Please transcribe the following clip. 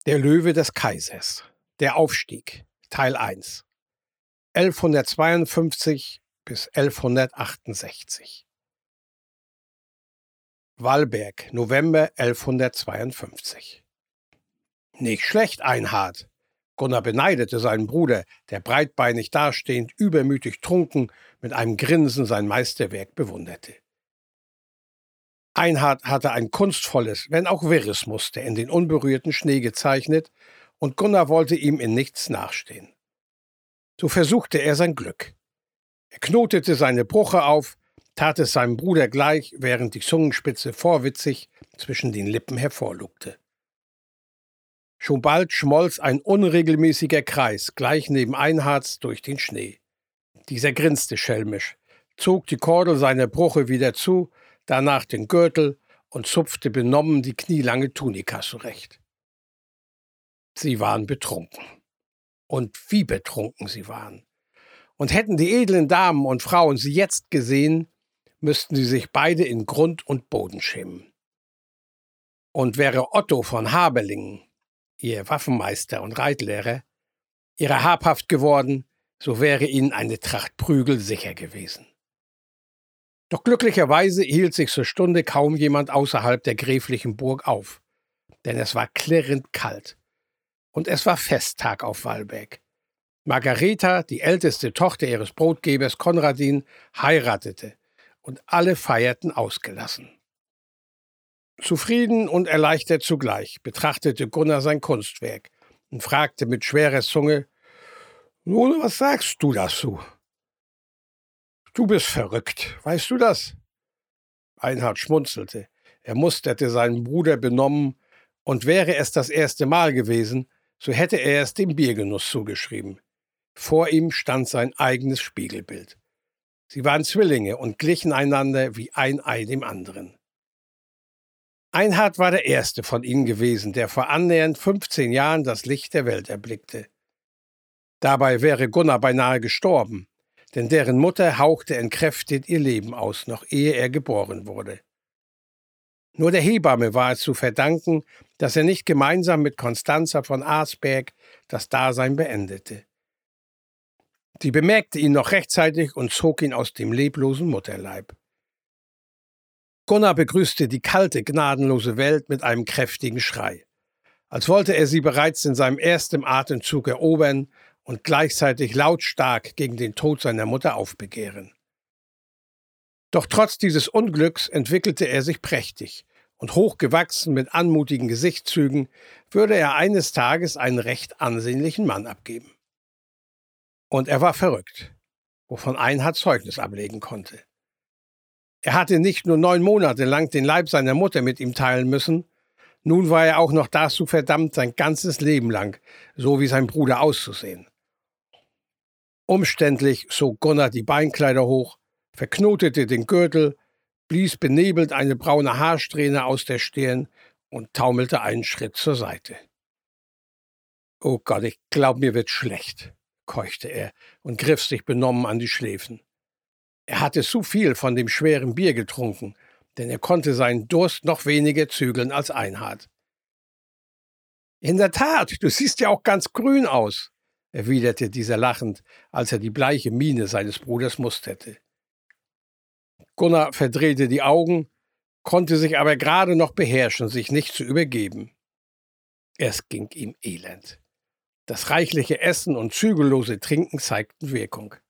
Der Löwe des Kaisers. Der Aufstieg. Teil 1. 1152 bis 1168. Wallberg, November 1152. Nicht schlecht, Einhard. Gunnar beneidete seinen Bruder, der breitbeinig dastehend, übermütig trunken, mit einem Grinsen sein Meisterwerk bewunderte. Einhard hatte ein kunstvolles, wenn auch wirres Muster in den unberührten Schnee gezeichnet, und Gunnar wollte ihm in nichts nachstehen. So versuchte er sein Glück. Er knotete seine Bruche auf, tat es seinem Bruder gleich, während die Zungenspitze vorwitzig zwischen den Lippen hervorlugte. Schon bald schmolz ein unregelmäßiger Kreis gleich neben Einhards durch den Schnee. Dieser grinste schelmisch, zog die Kordel seiner Bruche wieder zu, danach den Gürtel und zupfte benommen die knielange Tunika zurecht. Sie waren betrunken. Und wie betrunken sie waren. Und hätten die edlen Damen und Frauen sie jetzt gesehen, müssten sie sich beide in Grund und Boden schämen. Und wäre Otto von Haberlingen, ihr Waffenmeister und Reitlehrer, ihrer habhaft geworden, so wäre ihnen eine Tracht Prügel sicher gewesen. Doch glücklicherweise hielt sich zur Stunde kaum jemand außerhalb der gräflichen Burg auf, denn es war klirrend kalt. Und es war Festtag auf Wallberg. Margareta, die älteste Tochter ihres Brotgebers Konradin, heiratete, und alle feierten ausgelassen. Zufrieden und erleichtert zugleich betrachtete Gunnar sein Kunstwerk und fragte mit schwerer Zunge: »Nun, was sagst du dazu?« »Du bist verrückt, weißt du das?« Einhard schmunzelte. Er musterte seinen Bruder benommen, und wäre es das erste Mal gewesen, so hätte er es dem Biergenuss zugeschrieben. Vor ihm stand sein eigenes Spiegelbild. Sie waren Zwillinge und glichen einander wie ein Ei dem anderen. Einhard war der erste von ihnen gewesen, der vor annähernd 15 Jahren das Licht der Welt erblickte. Dabei wäre Gunnar beinahe gestorben, denn deren Mutter hauchte entkräftet ihr Leben aus, noch ehe er geboren wurde. Nur der Hebamme war es zu verdanken, dass er nicht gemeinsam mit Constanza von Arsberg das Dasein beendete. Sie bemerkte ihn noch rechtzeitig und zog ihn aus dem leblosen Mutterleib. Gunnar begrüßte die kalte, gnadenlose Welt mit einem kräftigen Schrei, als wollte er sie bereits in seinem ersten Atemzug erobern und gleichzeitig lautstark gegen den Tod seiner Mutter aufbegehren. Doch trotz dieses Unglücks entwickelte er sich prächtig, und hochgewachsen mit anmutigen Gesichtszügen würde er eines Tages einen recht ansehnlichen Mann abgeben. Und er war verrückt, wovon Einhard Zeugnis ablegen konnte. Er hatte nicht nur 9 Monate lang den Leib seiner Mutter mit ihm teilen müssen, nun war er auch noch dazu verdammt, sein ganzes Leben lang so wie sein Bruder auszusehen. Umständlich zog Gunnar die Beinkleider hoch, verknotete den Gürtel, blies benebelt eine braune Haarsträhne aus der Stirn und taumelte einen Schritt zur Seite. »Oh Gott, ich glaub, mir wird schlecht«, keuchte er und griff sich benommen an die Schläfen. Er hatte zu viel von dem schweren Bier getrunken, denn er konnte seinen Durst noch weniger zügeln als Einhard. »In der Tat, du siehst ja auch ganz grün aus«, erwiderte dieser lachend, als er die bleiche Miene seines Bruders musterte. Gunnar verdrehte die Augen, konnte sich aber gerade noch beherrschen, sich nicht zu übergeben. Es ging ihm elend. Das reichliche Essen und zügellose Trinken zeigten Wirkung.